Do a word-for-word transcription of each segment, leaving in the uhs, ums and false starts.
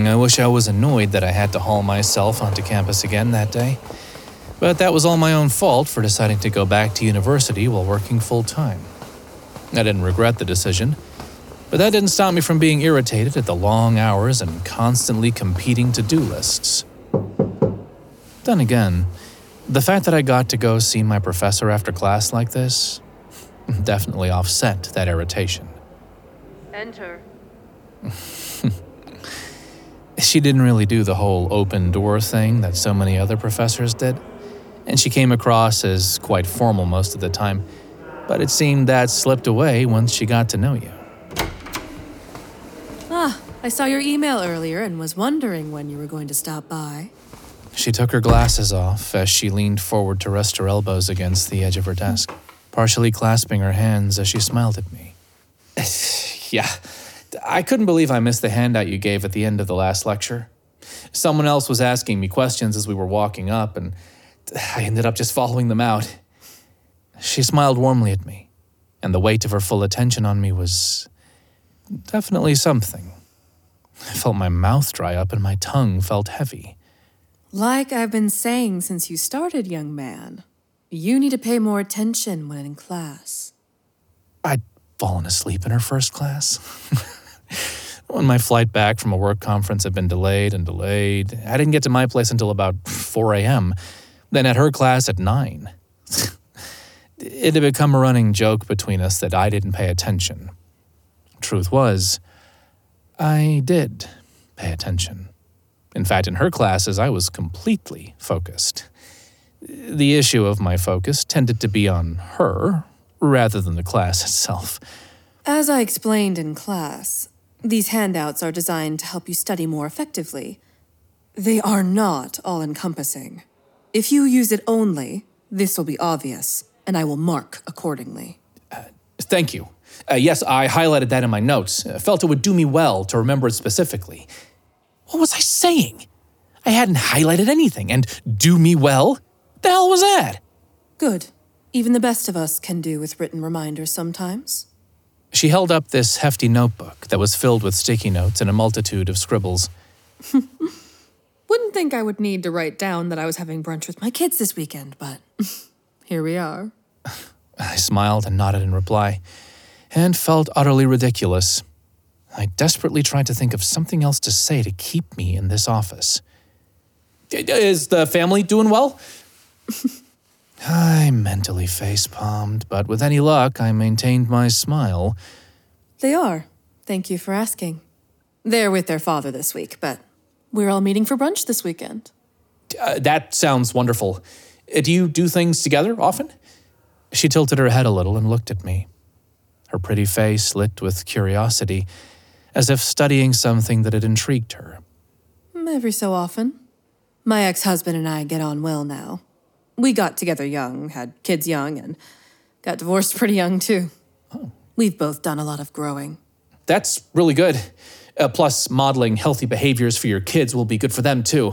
I wish I was annoyed that I had to haul myself onto campus again that day. But that was all my own fault for deciding to go back to university while working full-time. I didn't regret the decision, but that didn't stop me from being irritated at the long hours and constantly competing to-do lists. Then again, the fact that I got to go see my professor after class like this definitely offset that irritation. Enter. She didn't really do the whole open door thing that so many other professors did, and she came across as quite formal most of the time, but it seemed that slipped away once she got to know you. Ah, I saw your email earlier and was wondering when you were going to stop by. She took her glasses off as she leaned forward to rest her elbows against the edge of her desk, partially clasping her hands as she smiled at me. Yeah, I couldn't believe I missed the handout you gave at the end of the last lecture. Someone else was asking me questions as we were walking up, and I ended up just following them out. She smiled warmly at me, and the weight of her full attention on me was definitely something. I felt my mouth dry up and my tongue felt heavy. Like I've been saying since you started, young man, you need to pay more attention when in class. I'd fallen asleep in her first class. When my flight back from a work conference had been delayed and delayed, I didn't get to my place until about four a.m., then at her class at nine. It had become a running joke between us that I didn't pay attention. Truth was, I did pay attention. In fact, in her classes, I was completely focused. The issue of my focus tended to be on her rather than the class itself. As I explained in class, these handouts are designed to help you study more effectively. They are not all-encompassing. If you use it only, this will be obvious, and I will mark accordingly. Uh, thank you. Uh, yes, I highlighted that in my notes. I felt it would do me well to remember it specifically. What was I saying? I hadn't highlighted anything, and do me well? The hell was that? Good. Even the best of us can do with written reminders sometimes. She held up this hefty notebook that was filled with sticky notes and a multitude of scribbles. Wouldn't think I would need to write down that I was having brunch with my kids this weekend, but here we are. I smiled and nodded in reply, and felt utterly ridiculous. I desperately tried to think of something else to say to keep me in this office. Is the family doing well? I mentally face-palmed, but with any luck, I maintained my smile. They are. Thank you for asking. They're with their father this week, but we're all meeting for brunch this weekend. Uh, that sounds wonderful. Uh, do you do things together often? She tilted her head a little and looked at me. Her pretty face lit with curiosity, as if studying something that had intrigued her. Every so often. My ex-husband and I get on well now. We got together young, had kids young, and got divorced pretty young, too. Oh. We've both done a lot of growing. That's really good. Uh, plus, modeling healthy behaviors for your kids will be good for them, too.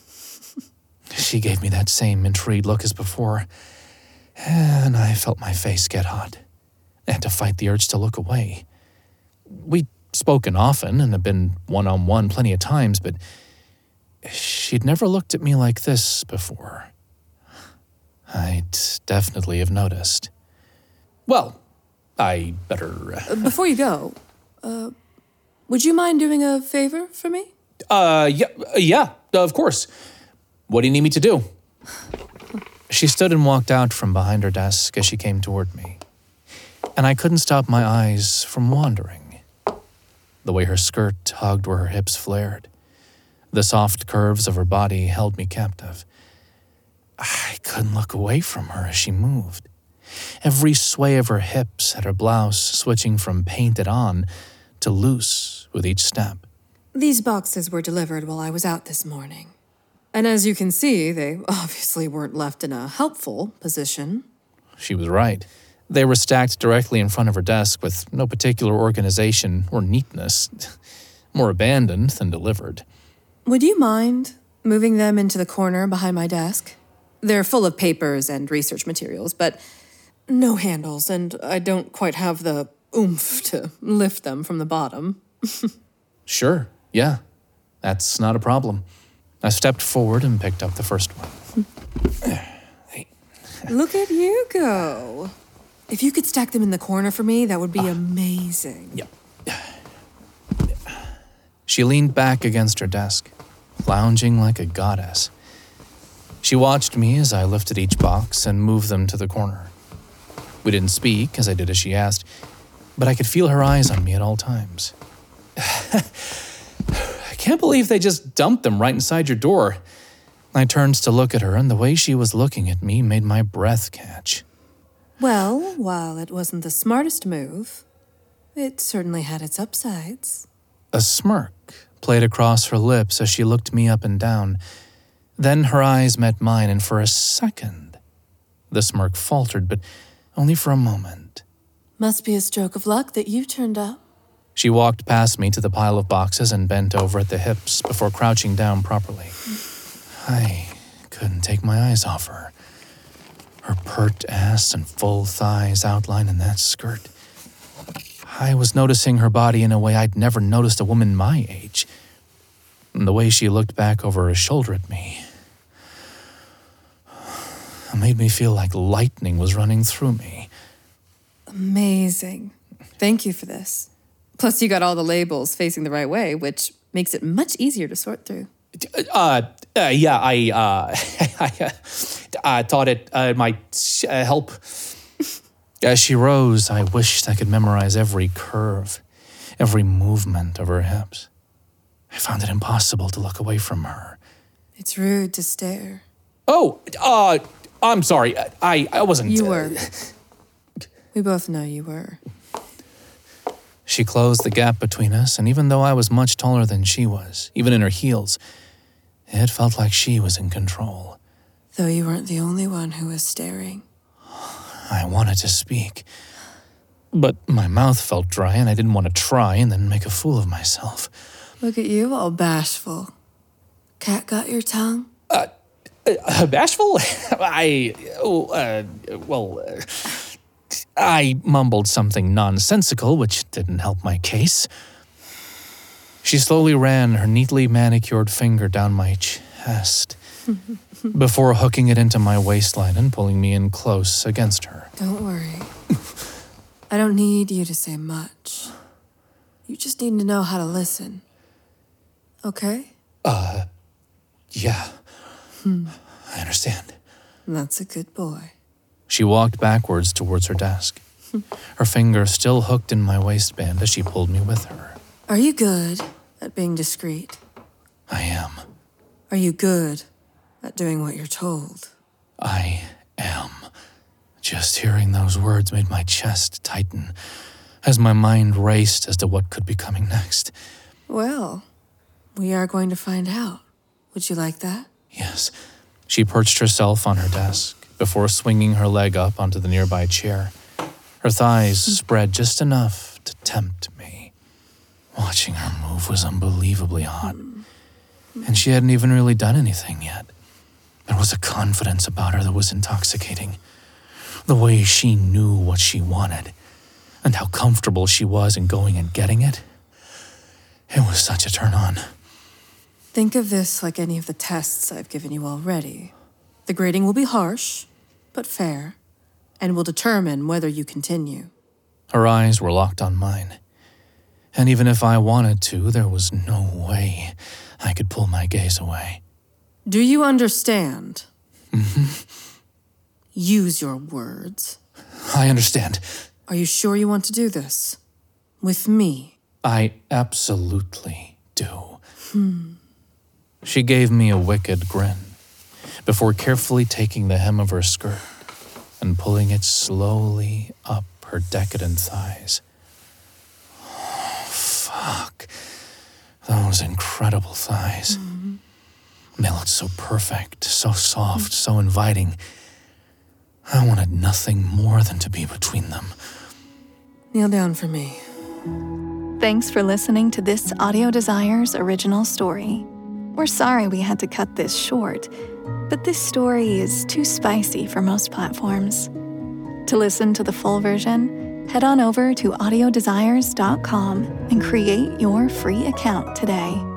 She gave me that same intrigued look as before, and I felt my face get hot. I had to fight the urge to look away. We'd spoken often and had been one-on-one plenty of times, but she'd never looked at me like this before. I'd definitely have noticed. Well, I better... Uh, before you go, uh, would you mind doing a favor for me? Uh, yeah, yeah, of course. What do you need me to do? She stood and walked out from behind her desk as she came toward me, and I couldn't stop my eyes from wandering. The way her skirt hugged where her hips flared. The soft curves of her body held me captive. I couldn't look away from her as she moved. Every sway of her hips had her blouse switching from painted on to loose with each step. These boxes were delivered while I was out this morning. And as you can see, they obviously weren't left in a helpful position. She was right. They were stacked directly in front of her desk with no particular organization or neatness. More abandoned than delivered. Would you mind moving them into the corner behind my desk? They're full of papers and research materials, but no handles, and I don't quite have the oomph to lift them from the bottom. Sure, yeah. That's not a problem. I stepped forward and picked up the first one. Hey. Look at you go. If you could stack them in the corner for me, that would be uh, amazing. Yep. She leaned back against her desk, lounging like a goddess. She watched me as I lifted each box and moved them to the corner. We didn't speak as I did as she asked, but I could feel her eyes on me at all times. I can't believe they just dumped them right inside your door. I turned to look at her, and the way she was looking at me made my breath catch. Well, while it wasn't the smartest move, it certainly had its upsides. A smirk played across her lips as she looked me up and down. Then her eyes met mine, and for a second, the smirk faltered, but only for a moment. Must be a stroke of luck that you turned up. She walked past me to the pile of boxes and bent over at the hips before crouching down properly. I couldn't take my eyes off her. Her pert ass and full thighs outlined in that skirt. I was noticing her body in a way I'd never noticed a woman my age. And the way she looked back over her shoulder at me it made me feel like lightning was running through me. Amazing. Thank you for this. Plus, you got all the labels facing the right way, which makes it much easier to sort through. Uh, uh yeah, I, uh, I uh, thought it uh, might uh, help. As she rose, I wished I could memorize every curve, every movement of her hips. I found it impossible to look away from her. It's rude to stare. Oh, uh, I'm sorry. I, I wasn't... You were. We both know you were. She closed the gap between us, and even though I was much taller than she was, even in her heels, it felt like she was in control. Though you weren't the only one who was staring. I wanted to speak, but my mouth felt dry, and I didn't want to try and then make a fool of myself. Look at you, all bashful. Cat got your tongue? Uh, uh bashful? I, uh, well... Uh, I mumbled something nonsensical, which didn't help my case. She slowly ran her neatly manicured finger down my chest before hooking it into my waistline and pulling me in close against her. Don't worry. I don't need you to say much. You just need to know how to listen. Okay? Uh, yeah. Hmm. I understand. That's a good boy. She walked backwards towards her desk, her finger still hooked in my waistband as she pulled me with her. Are you good at being discreet? I am. Are you good at doing what you're told? I am. Just hearing those words made my chest tighten as my mind raced as to what could be coming next. Well, we are going to find out. Would you like that? Yes. She perched herself on her desk before swinging her leg up onto the nearby chair. Her thighs spread just enough to tempt me. Watching her move was unbelievably hot, and she hadn't even really done anything yet. There was a confidence about her that was intoxicating. The way she knew what she wanted, and how comfortable she was in going and getting it. It was such a turn-on. Think of this like any of the tests I've given you already. The grading will be harsh, but fair, and will determine whether you continue. Her eyes were locked on mine, and even if I wanted to, there was no way I could pull my gaze away. Do you understand? Mm-hmm. Use your words. I understand. Are you sure you want to do this? With me? I absolutely do. Hmm. She gave me a wicked grin before carefully taking the hem of her skirt and pulling it slowly up her decadent thighs. Oh, fuck. Those incredible thighs. Mm-hmm. They looked so perfect, so soft, so inviting. I wanted nothing more than to be between them. Kneel down for me. Thanks for listening to this Audio Desires original story. We're sorry we had to cut this short, but this story is too spicy for most platforms. To listen to the full version, head on over to audio desires dot com and create your free account today.